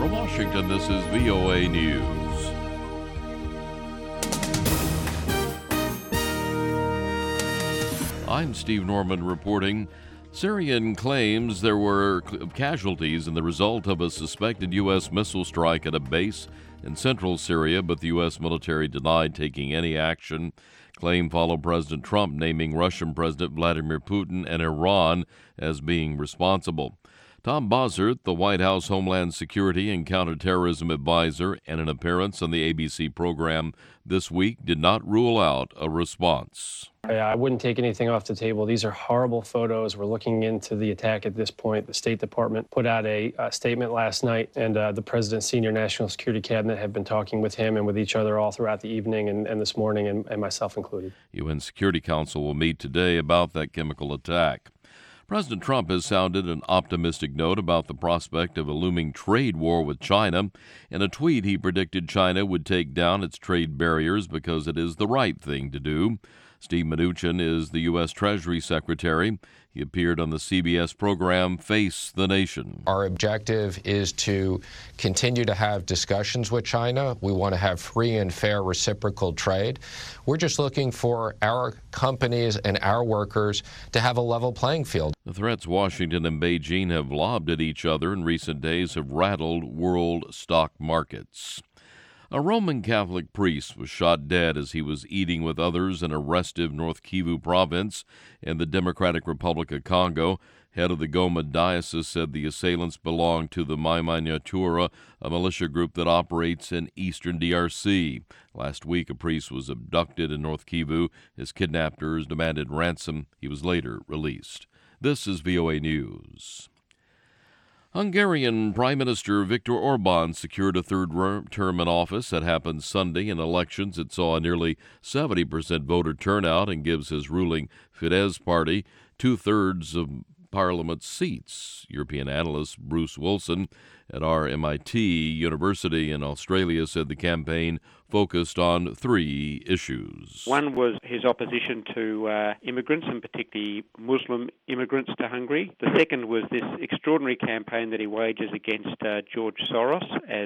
From Washington, this is VOA News. I'm Steve Norman reporting. Syrian claims there were casualties in the result of a suspected U.S. missile strike at a base in central Syria, but the U.S. military denied taking any action. Claim followed President Trump naming Russian President Vladimir Putin and Iran as being responsible. Tom Bossert, the White House Homeland Security and Counterterrorism Advisor, in an appearance on the ABC program this week, did not rule out a response. I wouldn't take anything off the table. These are horrible photos. We're looking into the attack at this point. The State Department put out a statement last night, and the President's senior national security cabinet have been talking with him and with each other all throughout the evening and this morning, and myself included. UN Security Council will meet today about that chemical attack. President Trump has sounded an optimistic note about the prospect of a looming trade war with China. In a tweet, he predicted China would take down its trade barriers because it is the right thing to do. Steve Mnuchin is the U.S. Treasury Secretary. He appeared on the CBS program Face the Nation. Our objective is to continue to have discussions with China. We want to have free and fair reciprocal trade. We're just looking for our companies and our workers to have a level playing field. The threats Washington and Beijing have lobbed at each other in recent days have rattled world stock markets. A Roman Catholic priest was shot dead as he was eating with others in a restive North Kivu province in the Democratic Republic of Congo. Head of the Goma Diocese said the assailants belonged to the Maimai Nyatura, a militia group that operates in eastern DRC. Last week, a priest was abducted in North Kivu. His kidnappers demanded ransom. He was later released. This is VOA News. Hungarian Prime Minister Viktor Orban secured a third term in office. That happened Sunday in elections. It saw a nearly 70% voter turnout and gives his ruling Fidesz party two-thirds of Parliament's seats. European analyst Bruce Wilson at RMIT University in Australia said the campaign focused on three issues. One was his opposition to immigrants, and particularly Muslim immigrants to Hungary. The second was this extraordinary campaign that he wages against George Soros as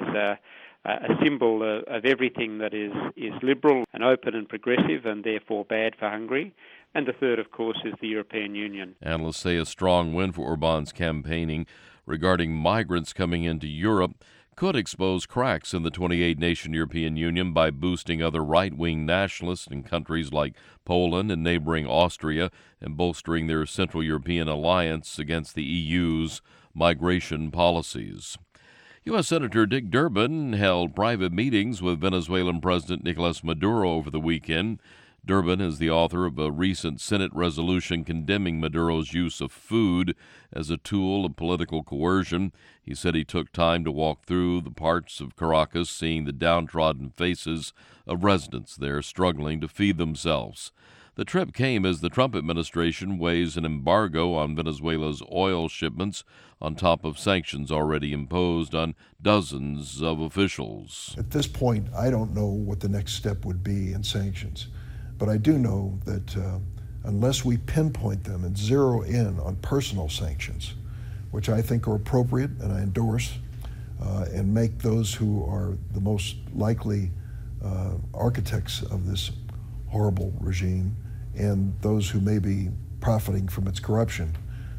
a symbol of everything that is liberal and open and progressive and therefore bad for Hungary. And the third, of course, is the European Union. Analysts say a strong win for Orban's campaigning regarding migrants coming into Europe could expose cracks in the 28-nation European Union by boosting other right-wing nationalists in countries like Poland and neighboring Austria and bolstering their Central European alliance against the EU's migration policies. U.S. Senator Dick Durbin held private meetings with Venezuelan President Nicolas Maduro over the weekend. Durbin is the author of a recent Senate resolution condemning Maduro's use of food as a tool of political coercion. He said he took time to walk through the parts of Caracas, seeing the downtrodden faces of residents there struggling to feed themselves. The trip came as the Trump administration weighs an embargo on Venezuela's oil shipments on top of sanctions already imposed on dozens of officials. At this point, I don't know what the next step would be in sanctions. But I do know that unless we pinpoint them and zero in on personal sanctions, which I think are appropriate and I endorse, and make those who are the most likely architects of this horrible regime and those who may be profiting from its corruption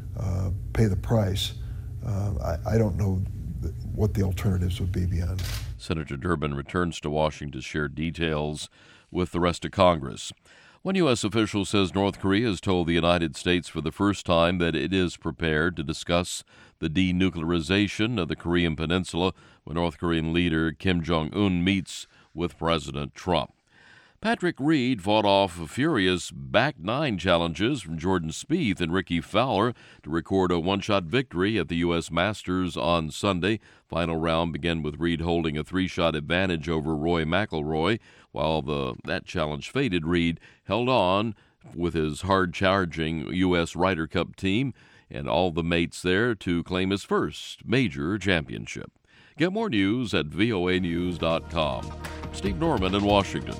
pay the price, I don't know what the alternatives would be beyond that. Senator Durbin returns to Washington to share details with the rest of Congress. One U.S. official says North Korea has told the United States for the first time that it is prepared to discuss the denuclearization of the Korean Peninsula when North Korean leader Kim Jong-un meets with President Trump. Patrick Reed fought off furious back nine challenges from Jordan Spieth and Ricky Fowler to record a one-shot victory at the U.S. Masters on Sunday. Final round began with Reed holding a three-shot advantage over Rory McIlroy. While that challenge faded, Reed held on with his hard-charging U.S. Ryder Cup team and all the mates there to claim his first major championship. Get more news at voanews.com. Steve Norman in Washington.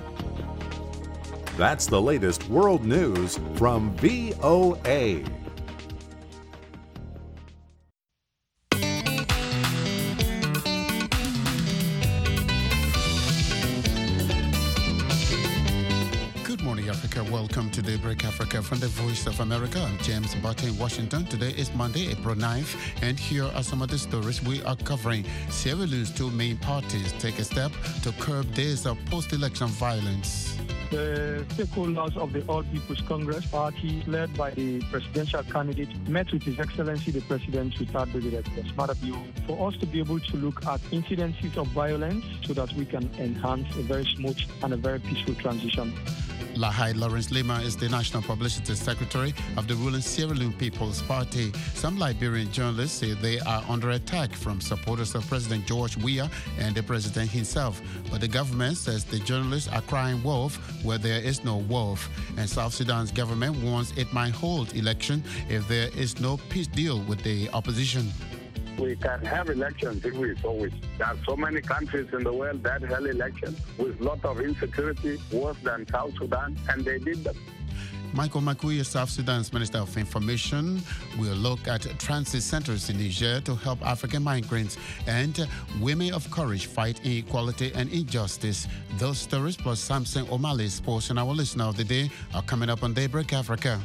That's the latest world news from VOA. Welcome to Daybreak Africa from the Voice of America. I'm James Barton in Washington. Today is Monday, April 9th, and here are some of the stories we are covering. Sierra Leone's two main parties take a step to curb days of post-election violence. The stakeholders of the All People's Congress Party, led by the presidential candidate, met with His Excellency the President, retired Brigadier Mada Bio, for us to be able to look at incidences of violence so that we can enhance a very smooth and a very peaceful transition. Lahai Lawrence Lima is the National Publicity Secretary of the ruling Sierra Leone People's Party. Some Liberian journalists say they are under attack from supporters of President George Weah and the president himself. But the government says the journalists are crying wolf where there is no wolf. And South Sudan's government warns it might hold election if there is no peace deal with the opposition. We can have elections if we so wish. There are so many countries in the world that held elections with a lot of insecurity, worse than South Sudan, and they did them. Michael Makui, South Sudan's Minister of Information, will look at transit centers in Niger to help African migrants and women of courage fight inequality and injustice. Those stories plus Samson O'Malley's sports and our listener of the day are coming up on Daybreak Africa.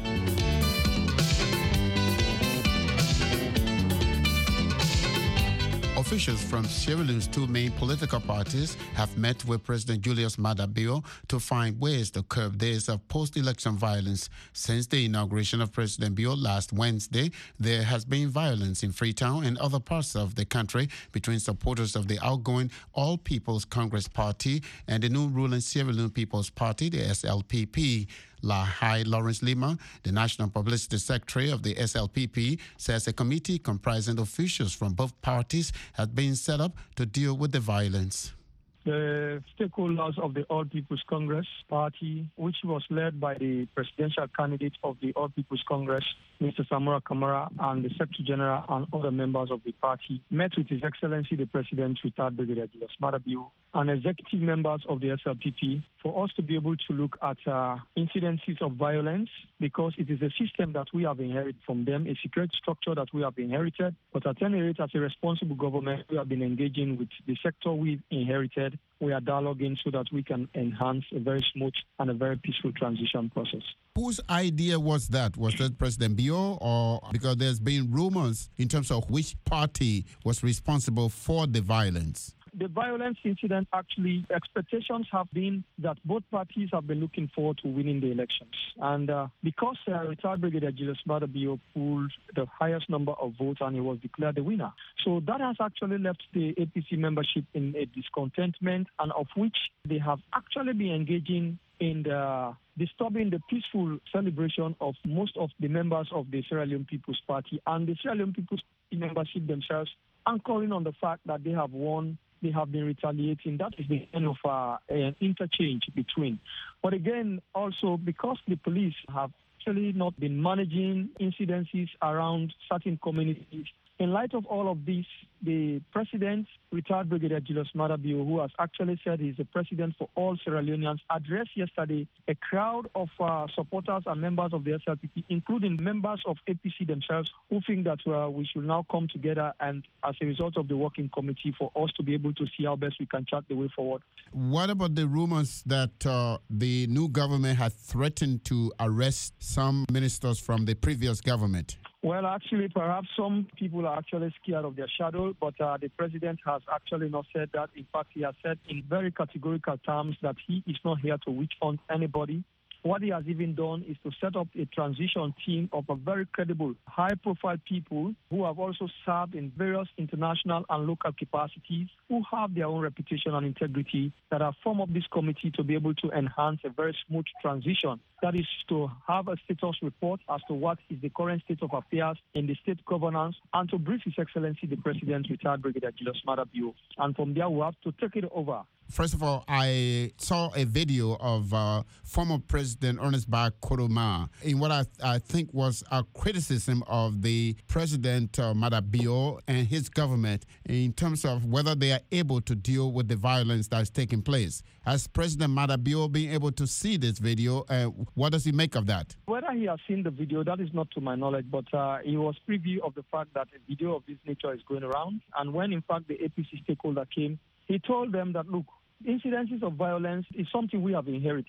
Officials from Sierra Leone's two main political parties have met with President Julius Maada Bio to find ways to curb days of post-election violence. Since the inauguration of President Bio last Wednesday, there has been violence in Freetown and other parts of the country between supporters of the outgoing All People's Congress Party and the new ruling Sierra Leone People's Party, the SLPP. Lahai Lawrence Lima, the National Publicity Secretary of the SLPP, says a committee comprising officials from both parties has been set up to deal with the violence. The stakeholders of the All People's Congress Party, which was led by the presidential candidate of the All People's Congress, Mr. Samura Kamara, and the Secretary General and other members of the party, met with His Excellency the President, retired Brigadier Julius Maada Bio, and executive members of the SLPP for us to be able to look at incidences of violence, because it is a system that we have inherited from them, a security structure that we have inherited. But at any rate, as a responsible government, we have been engaging with the sector we've inherited. We are dialoguing so that we can enhance a very smooth and a very peaceful transition process. Whose idea was that? Was that President Bio, or because there's been rumors in terms of which party was responsible for the violence? The violence incident, actually, expectations have been that both parties have been looking forward to winning the elections. And because retired Brigadier Julius Maada Bio pulled the highest number of votes and he was declared the winner. So that has actually left the APC membership in a discontentment, and of which they have actually been engaging in disturbing the peaceful celebration of most of the members of the Sierra Leone People's Party and the Sierra Leone People's Party membership themselves, anchoring on the fact that they have won. They have been retaliating. That is the end of an interchange between. But again, also because the police have actually not been managing incidences around certain communities, in light of all of this, the president, retired Brigadier Julius Maada Bio, who has actually said he's the president for all Sierra Leoneans, addressed yesterday a crowd of supporters and members of the SLPP, including members of APC themselves, who think that we should now come together and, as a result of the working committee, for us to be able to see how best we can chart the way forward. What about the rumors that the new government had threatened to arrest some ministers from the previous government? Well, actually, perhaps some people are actually scared of their shadow, but the president has actually not said that. In fact, he has said in very categorical terms that he is not here to witch hunt anybody. What he has even done is to set up a transition team of a very credible, high-profile people who have also served in various international and local capacities, who have their own reputation and integrity, that have formed up this committee to be able to enhance a very smooth transition. That is to have a status report as to what is the current state of affairs in the state governance, and to brief His Excellency the President, retired Brigadier Julius Maada Bio. And from there, we have to take it over. First of all, I saw a video of former President Ernest Bai Koroma in what I think was a criticism of the President Maada Bio and his government in terms of whether they are able to deal with the violence that is taking place. Has President Maada Bio been able to see this video? What does he make of that? Whether he has seen the video, that is not to my knowledge, but he was privy of the fact that a video of this nature is going around. And when, in fact, the APC stakeholder came, he told them that, look, incidences of violence is something we have inherited.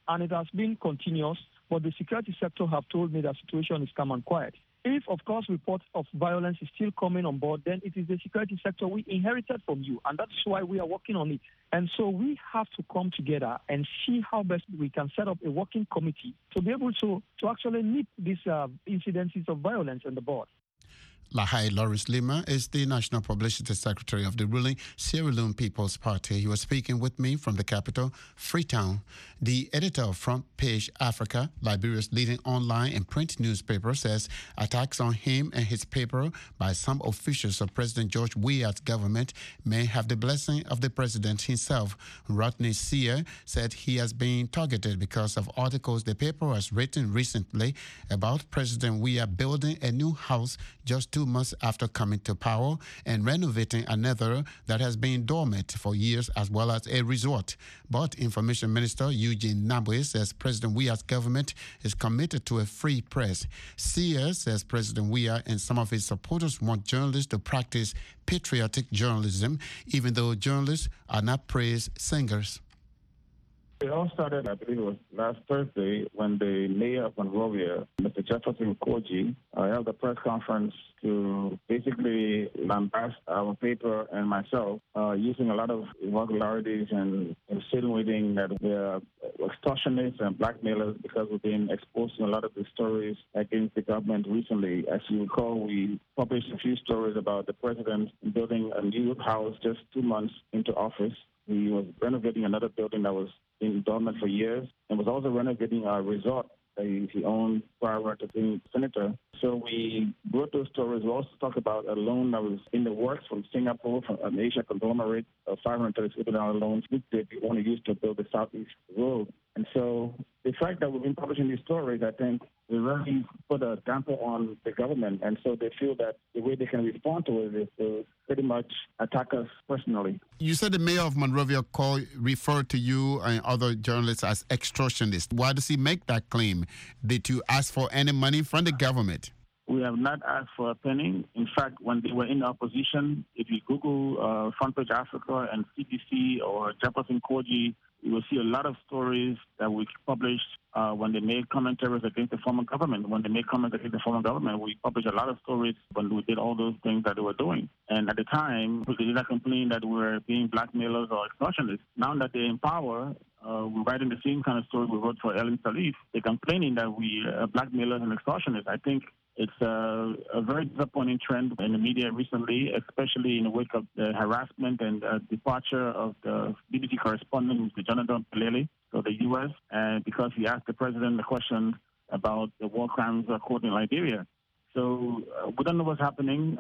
and it has been continuous, but the security sector have told me that situation is calm and quiet. If, of course, reports of violence is still coming on board, then it is the security sector we inherited from you, and that's why we are working on it. And so we have to come together and see how best we can set up a working committee to be able to actually nip these incidences of violence on the board. Lahai Lawrence Lima is the National Publicity Secretary of the ruling Sierra Leone People's Party. He was speaking with me from the capital, Freetown. The editor of Front Page Africa, Liberia's leading online and print newspaper, says attacks on him and his paper by some officials of President George Weah's government may have the blessing of the president himself. Rodney Sear said he has been targeted because of articles the paper has written recently about President Weah building a new house just 2 months after coming to power and renovating another that has been dormant for years, as well as a resort. But Information Minister Eugene Nabwe says President Weah's government is committed to a free press. Sear says President Weah and some of his supporters want journalists to practice patriotic journalism, even though journalists are not praise singers. It all started, I believe it was last Thursday, when the mayor of Monrovia, Mr. Jefferson Koji, held a press conference to basically lambast our paper and myself, using a lot of irregularities and insinuating that we're extortionists and blackmailers because we've been exposed to a lot of the stories against the government recently. As you recall, we published a few stories about the president building a new house just 2 months into office. He was renovating another building that was in dormant for years, and was also renovating a resort that he owned prior to being senator. So we wrote those stories. We also talked about a loan that was in the works from Singapore, from an Asia conglomerate, of $536 million loans, which they want to use to build the Southeast Road. And so the fact that we've been publishing these stories, I think, will really put a damper on the government. And so they feel that the way they can respond to it is to pretty much attack us personally. You said the mayor of Monrovia referred to you and other journalists as extortionists. Why does he make that claim? Did you ask for any money from the government? We have not asked for a penny. In fact, when they were in opposition, if you Google Front Page Africa and CBC or Jefferson Koji, you will see a lot of stories that we published when they made commentaries against the former government. When they made comments against the former government, we published a lot of stories when we did all those things that they were doing. And at the time, we did not complain that we were being blackmailers or extortionists. Now that they're in power, we're writing the same kind of story we wrote for Ellen Salif. They're complaining that we are blackmailers and extortionists. I think it's a very disappointing trend in the media recently, especially in the wake of the harassment and departure of the BBC correspondent, Mr. Jonathan Pelele, to the U.S., and because he asked the president the question about the war crimes court in Liberia. So we don't know what's happening.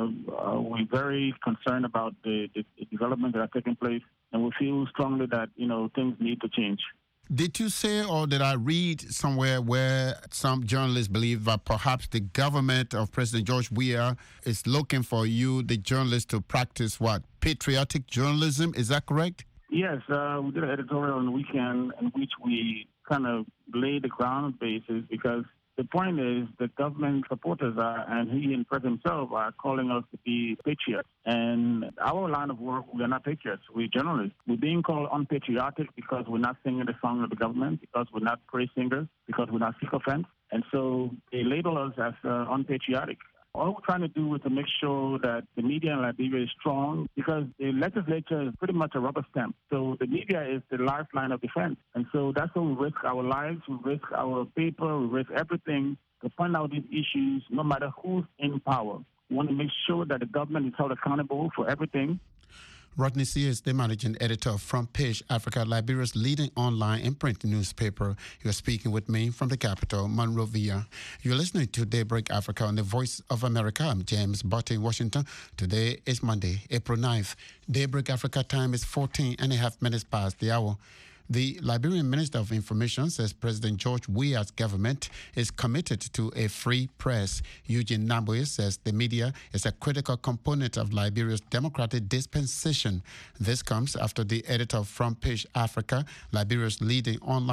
We're very concerned about the developments that are taking place, and we feel strongly that, things need to change. Did you say, or did I read somewhere where some journalists believe that perhaps the government of President George Weah is looking for you, the journalists, to practice what? Patriotic journalism? Is that correct? Yes, we did an editorial on the weekend in which we kind of laid the ground basis, because the point is the government supporters and he and President himself are calling us to be patriots. And our line of work, we are not patriots. We're journalists. We're being called unpatriotic because we're not singing the song of the government, because we're not praise singers, because we're not sycophants. And so they label us as unpatriotic. All we're trying to do is to make sure that the media in Liberia is strong, because the legislature is pretty much a rubber stamp. So the media is the lifeline of defense. And so that's why we risk our lives, we risk our paper, we risk everything to point out these issues, no matter who's in power. We want to make sure that the government is held accountable for everything. Rodney Sear is the managing editor of Front Page Africa, Liberia's leading online and print newspaper. You are speaking with me from the capital, Monrovia. You're listening to Daybreak Africa on the Voice of America. I'm James Butte in Washington. Today is Monday, April 9th. Daybreak Africa time is 14 and a half minutes past the hour. The Liberian Minister of Information says President George Weah's government is committed to a free press. Eugene Nabwe says the media is a critical component of Liberia's democratic dispensation. This comes after the editor of Front Page Africa, Liberia's leading online and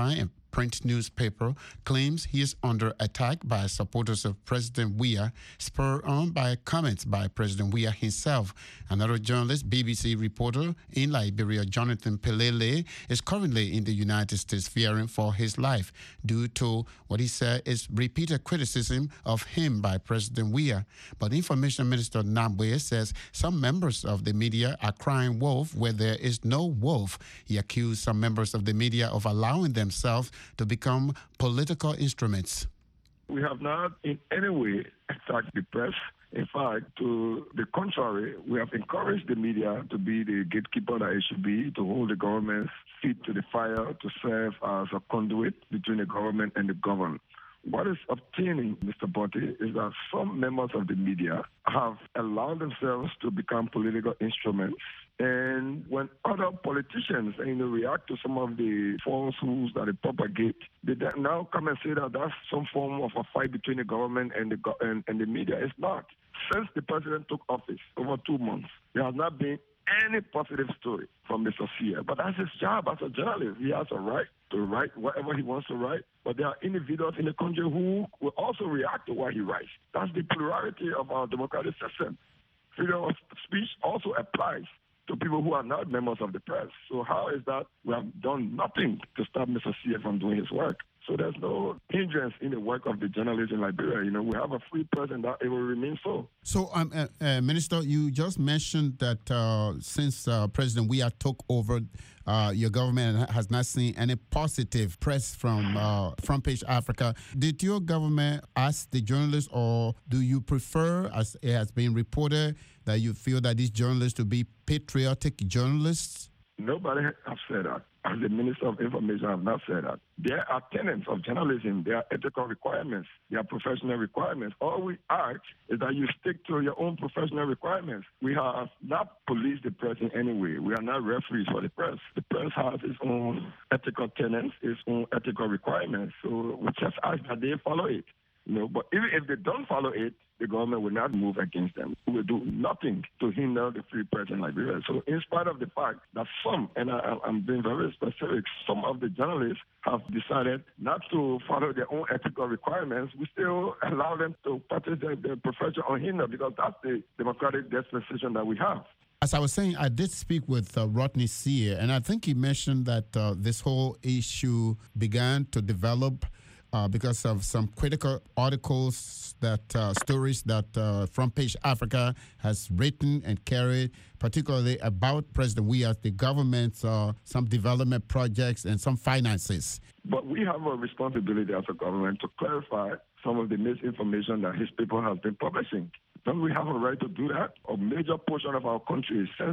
print newspaper, claims he is under attack by supporters of President Weah, spurred on by comments by President Weah himself. Another journalist, BBC reporter in Liberia, Jonathan Pelele, is currently in the United States fearing for his life due to what he said is repeated criticism of him by President Weah. But Information Minister Nabwe says some members of the media are crying wolf where there is no wolf. He accused some members of the media of allowing themselves to become political instruments. We have not in any way attacked the press. In fact, to the contrary, we have encouraged the media to be the gatekeeper that it should be, to hold the government's feet to the fire, to serve as a conduit between the government and the governed. What is obtaining, Mr. Botti, is that some members of the media have allowed themselves to become political instruments. And when other politicians react to some of the falsehoods that they propagate, they now come and say that that's some form of a fight between the government and the media. It's not. Since the president took office over 2 months, there has not been any positive story from Mr. Sear. But that's his job as a journalist. He has a right to write whatever he wants to write. But there are individuals in the country who will also react to what he writes. That's the plurality of our democratic system. Freedom of speech also applies to people who are not members of the press. So how is that we have done nothing to stop Mr. Sear from doing his work? So there's no hindrance in the work of the journalists in Liberia. We have a free press and that it will remain so. So, Minister, you just mentioned that since President Weah took over, your government has not seen any positive press from Front Page Africa. Did your government ask the journalists, or do you prefer, as it has been reported, that you feel that these journalists to be patriotic journalists? Nobody has said that. As the Minister of Information, I have not said that. There are tenets of journalism. There are ethical requirements. There are professional requirements. All we ask is that you stick to your own professional requirements. We have not policed the press in any way. We are not referees for the press. The press has its own ethical tenets, its own ethical requirements. So we just ask that they follow it. But even if they don't follow it, the government will not move against them. We will do nothing to hinder the free press in Liberia. So in spite of the fact that some, and I'm being very specific, some of the journalists have decided not to follow their own ethical requirements, we still allow them to practice their profession unhindered, because that's the democratic dispensation that we have. As I was saying, I did speak with Rodney Sear, and I think he mentioned that this whole issue began to develop because of some critical articles, stories that Front Page Africa has written and carried, particularly about President Weah, the government's some development projects and some finances. But we have a responsibility as a government to clarify some of the misinformation that his people have been publishing. Don't we have a right to do that? A major portion of our country, since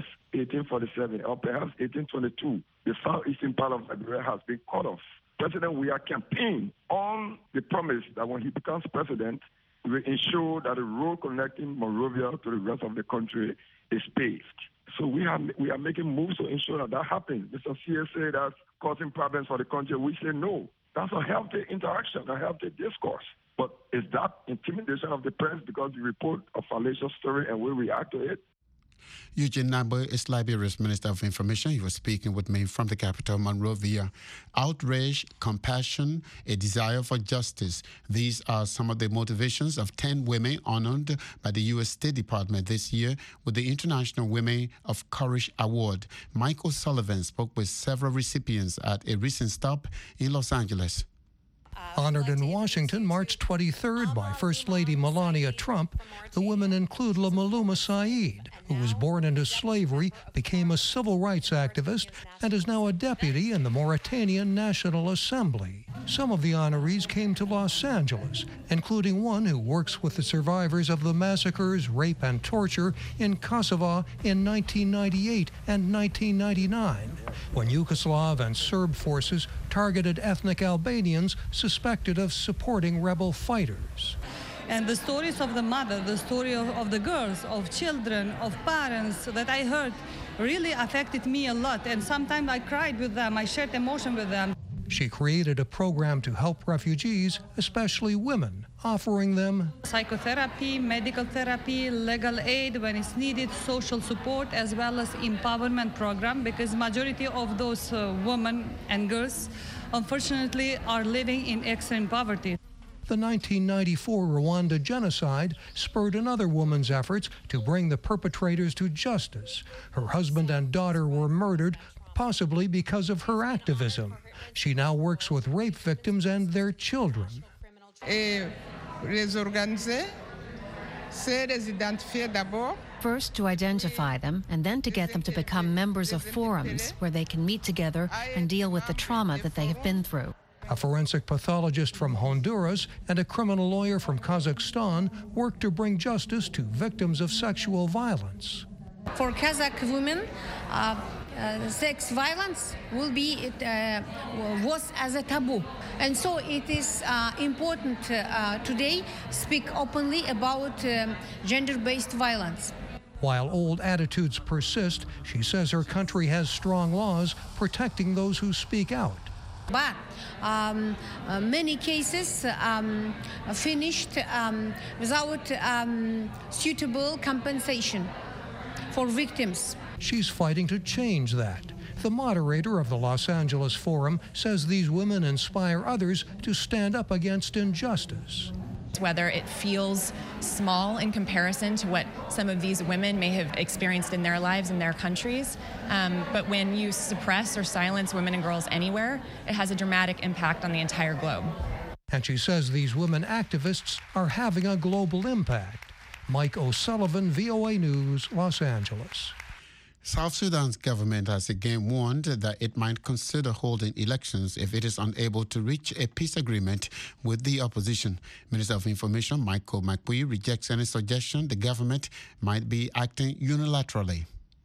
1847 or perhaps 1822, the southeastern part of Liberia has been cut off. President Weah campaigned on the promise that when he becomes president, he will ensure that the road connecting Monrovia to the rest of the country is paved. So we are making moves to ensure that happens. Mr. Sear said that's causing problems for the country. We say no. That's a healthy interaction, a healthy discourse. But is that intimidation of the press because you report a fallacious story and we react to it? Eugene Nabwe is Liberia's Minister of Information. He was speaking with me from the capital, Monrovia. Outrage, compassion, a desire for justice. These are some of the motivations of 10 women honored by the U.S. State Department this year with the International Women of Courage Award. Michael Sullivan spoke with several recipients at a recent stop in Los Angeles. Honored in Washington March 23rd by First Lady Melania Trump, the women include Maluma Saeed, who was born into slavery, became a civil rights activist, and is now a deputy in the Mauritanian National Assembly. Some of the honorees came to Los Angeles, including one who works with the survivors of the massacres, rape, and torture in Kosovo in 1998 and 1999, when Yugoslav and Serb forces targeted ethnic Albanians suspected of supporting rebel fighters. And the stories of the mother, the story of the girls, of children, of parents that I heard really affected me a lot. And sometimes I cried with them, I shared emotion with them. She created a program to help refugees, especially women, offering them psychotherapy, medical therapy, legal aid when it's needed, social support, as well as empowerment program, because majority of those women and girls unfortunately, are living in extreme poverty. The 1994 Rwanda genocide spurred another woman's efforts to bring the perpetrators to justice. Her husband and daughter were murdered, possibly because of her activism. She now works with rape victims and their children. First to identify them, and then to get them to become members of forums where they can meet together and deal with the trauma that they have been through. A forensic pathologist from Honduras and a criminal lawyer from Kazakhstan work to bring justice to victims of sexual violence. For Kazakh women, sex violence was as a taboo, and so it is important today speak openly about gender-based violence. While old attitudes persist, she says her country has strong laws protecting those who speak out. But many cases finished without suitable compensation for victims. She's fighting to change that. The moderator of the Los Angeles Forum says these women inspire others to stand up against injustice. Whether it feels small in comparison to what some of these women may have experienced in their lives in their countries, but when you suppress or silence women and girls anywhere, it has a dramatic impact on the entire globe. And she says these women activists are having a global impact. Mike O'Sullivan, VOA News, Los Angeles. South Sudan's government has again warned that it might consider holding elections if it is unable to reach a peace agreement with the opposition. Minister of Information Michael Makui rejects any suggestion the government might be acting unilaterally.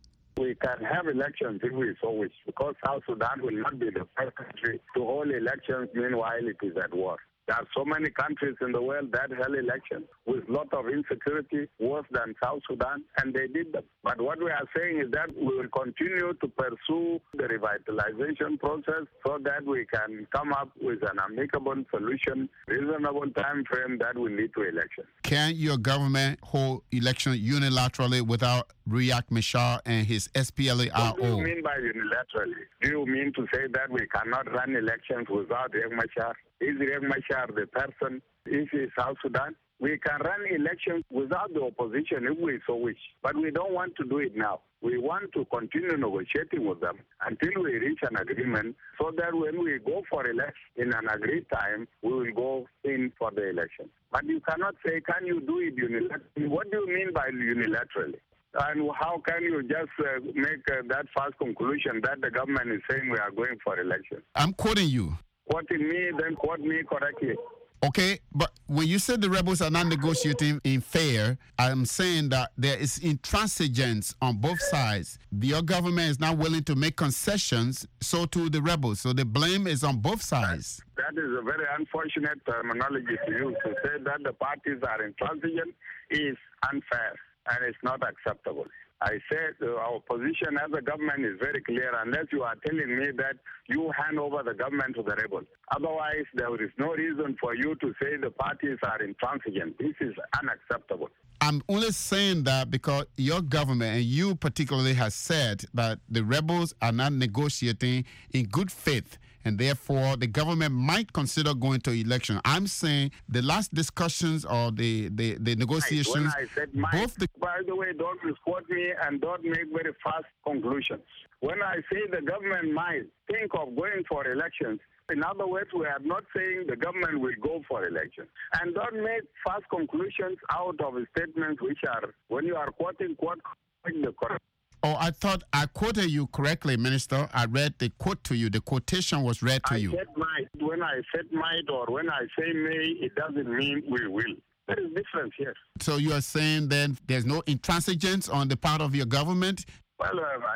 We can have elections if we so wish, because South Sudan will not be the first country to hold elections meanwhile it is at war. There are so many countries in the world that held elections with a lot of insecurity, worse than South Sudan, and they did them. But what we are saying is that we will continue to pursue the revitalization process so that we can come up with an amicable solution, reasonable time frame that will lead to elections. Can your government hold elections unilaterally without Riek Machar and his SPLA-RO? What do you mean by unilaterally? Do you mean to say that we cannot run elections without Riek Machar? Is Riek Machar the person? Is it South Sudan? We can run elections without the opposition if we so wish, but we don't want to do it now. We want to continue negotiating with them until we reach an agreement so that when we go for election in an agreed time, we will go in for the election. But you cannot say, can you do it unilaterally? What do you mean by unilaterally? And how can you just make that fast conclusion that the government is saying we are going for election? I'm quoting you. Quoting me, then quote me correctly. Okay, but when you said the rebels are not negotiating in fair, I'm saying that there is intransigence on both sides. Your government is not willing to make concessions, so too the rebels. So the blame is on both sides. That is a very unfortunate terminology to use. To say that the parties are intransigent is unfair and it's not acceptable. I said our position as a government is very clear unless you are telling me that you hand over the government to the rebels. Otherwise, there is no reason for you to say the parties are intransigent. This is unacceptable. I'm only saying that because your government and you particularly has said that the rebels are not negotiating in good faith, and therefore the government might consider going to election. I'm saying the last discussions or the negotiations, when I said might, by the way, don't misquote me and don't make very fast conclusions. When I say the government might think of going for elections, in other words, we are not saying the government will go for elections. And don't make fast conclusions out of statements which are, when you are quoting, quote the correct. Oh, I thought I quoted you correctly, Minister. I read the quote to you. The quotation was read to you. I said might. When I said might or when I say may, it doesn't mean we will. There is difference here. So you are saying then there's no intransigence on the part of your government? Well,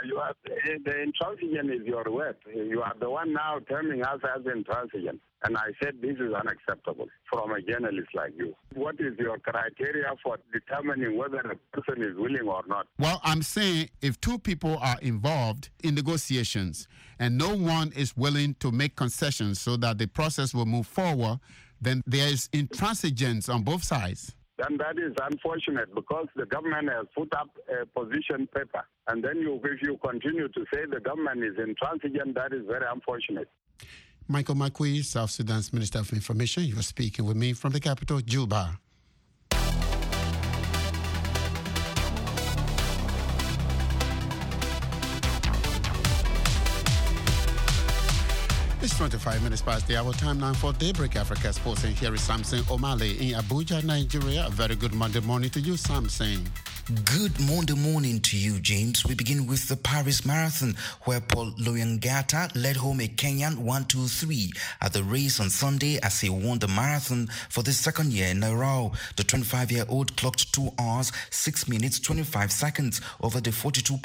the intransigent is your word. You are the one now terming us as intransigent. And I said this is unacceptable from a journalist like you. What is your criteria for determining whether a person is willing or not? Well, I'm saying if two people are involved in negotiations and no one is willing to make concessions so that the process will move forward, then there is intransigence on both sides. Then that is unfortunate because the government has put up a position paper. And then if you continue to say the government is intransigent, that is very unfortunate. Michael Makui, South Sudan's Minister of Information. You are speaking with me from the capital, Juba. It's 25 minutes past the hour. Time now for Daybreak Africa Sports. And here is Samson Omale in Abuja, Nigeria. A very good Monday morning to you, Samson. Good Monday morning to you, James. We begin with the Paris Marathon, where Paul Loyangata led home a Kenyan 1-2-3 at the race on Sunday as he won the marathon for the second year in a row. The 25-year-old clocked 2 hours, 6 minutes, 25 seconds over the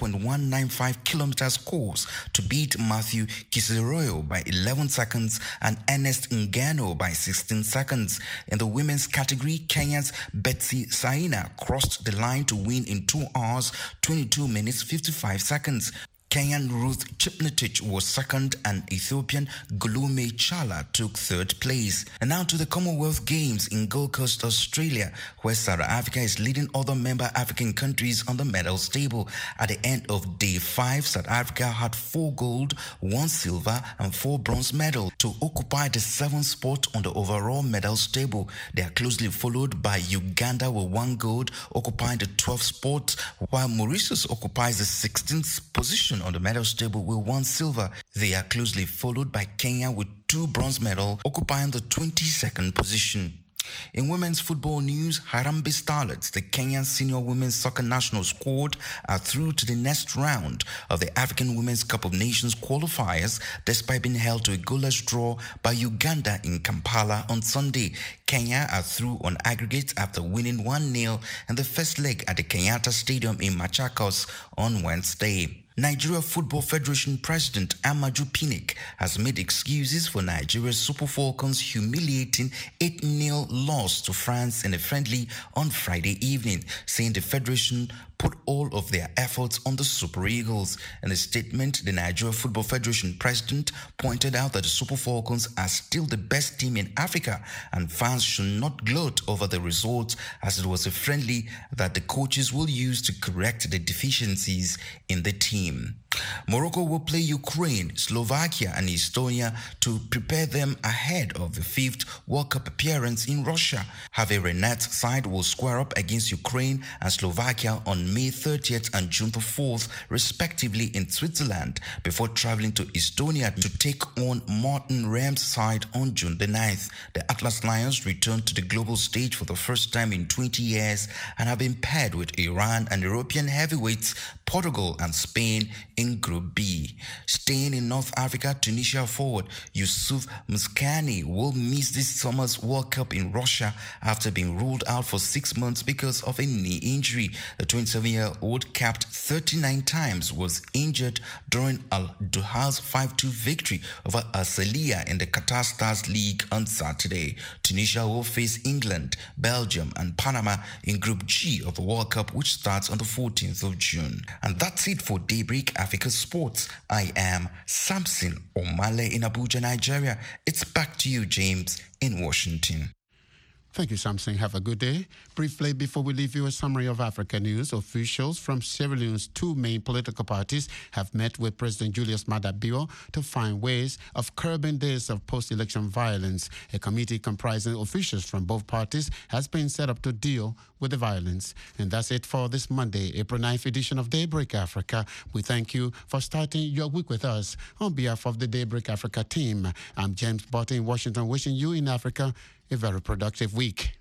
42.195 kilometers course to beat Matthew Kisiroyo by 11 seconds and Ernest Ngano by 16 seconds. In the women's category, Kenya's Betsy Saina crossed the line to win in 2 hours, 22 minutes, 55 seconds. Kenyan Ruth Chepngetich was second and Ethiopian Gulume Chala took third place. And now to the Commonwealth Games in Gold Coast, Australia, where South Africa is leading other member African countries on the medals table. At the end of day 5, South Africa had 4 gold, 1 silver and 4 bronze medals to occupy the 7th spot on the overall medals table. They are closely followed by Uganda with 1 gold, occupying the 12th spot, while Mauritius occupies the 16th position on the medals table with 1 silver. They are closely followed by Kenya with 2 bronze medals, occupying the 22nd position. In women's football news, Harambee Starlets, the Kenyan senior women's soccer national squad, are through to the next round of the African Women's Cup of Nations qualifiers, despite being held to a goalless draw by Uganda in Kampala on Sunday. Kenya are through on aggregate after winning 1-0 in the first leg at the Kenyatta Stadium in Machakos on Wednesday. Nigeria Football Federation President Amaju Pinnick has made excuses for Nigeria's Super Falcons' humiliating 8-0 loss to France in a friendly on Friday evening, saying the federation put all of their efforts on the Super Eagles. In a statement, the Nigeria Football Federation president pointed out that the Super Falcons are still the best team in Africa and fans should not gloat over the results, as it was a friendly that the coaches will use to correct the deficiencies in the team. Morocco will play Ukraine, Slovakia and Estonia to prepare them ahead of the 5th World Cup appearance in Russia. Javier Renat's side will square up against Ukraine and Slovakia on May 30th and June the 4th, respectively, in Switzerland, before traveling to Estonia to take on Martin Ram's side on June the 9th. The Atlas Lions returned to the global stage for the first time in 20 years and have been paired with Iran and European heavyweights Portugal and Spain in Group B. Staying in North Africa, Tunisia forward Yusuf Muskani will miss this summer's World Cup in Russia after being ruled out for 6 months because of a knee injury. The 27-year-old, capped 39 times, was injured during Al-Duha's 5-2 victory over Al-Saliya in the Qatar Stars League on Saturday. Tunisia will face England, Belgium and Panama in Group G of the World Cup, which starts on the 14th of June. And that's it for Daybreak Africa Sports. I am Samson Omale in Abuja, Nigeria. It's back to you, James, in Washington. Thank you, Samson. Have a good day. Briefly, before we leave you, a summary of Africa news. Officials from Sierra Leone's 2 main political parties have met with President Julius Maada Bio to find ways of curbing days of post-election violence. A committee comprising officials from both parties has been set up to deal with the violence. And that's it for this Monday, April 9th edition of Daybreak Africa. We thank you for starting your week with us. On behalf of the Daybreak Africa team, I'm James Botte in Washington, wishing you in Africa a very productive week.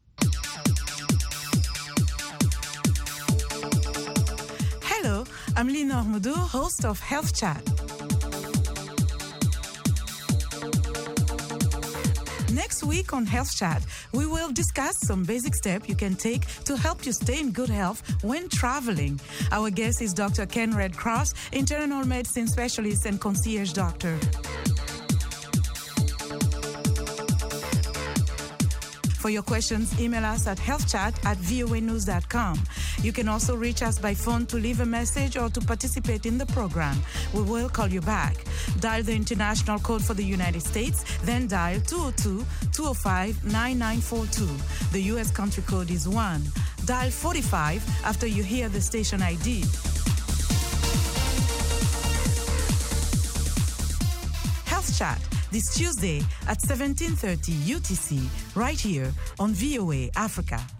Hello, I'm Lina Ormodo, host of Health Chat. Next week on Health Chat, we will discuss some basic steps you can take to help you stay in good health when traveling. Our guest is Dr. Ken Redcross, internal medicine specialist and concierge doctor. For your questions, email us at healthchat@voanews.com. You can also reach us by phone to leave a message or to participate in the program. We will call you back. Dial the international code for the United States, then dial 202-205-9942. The U.S. country code is 1. Dial 45 after you hear the station ID. Health Chat, this Tuesday at 17:30 UTC, right here on VOA Africa.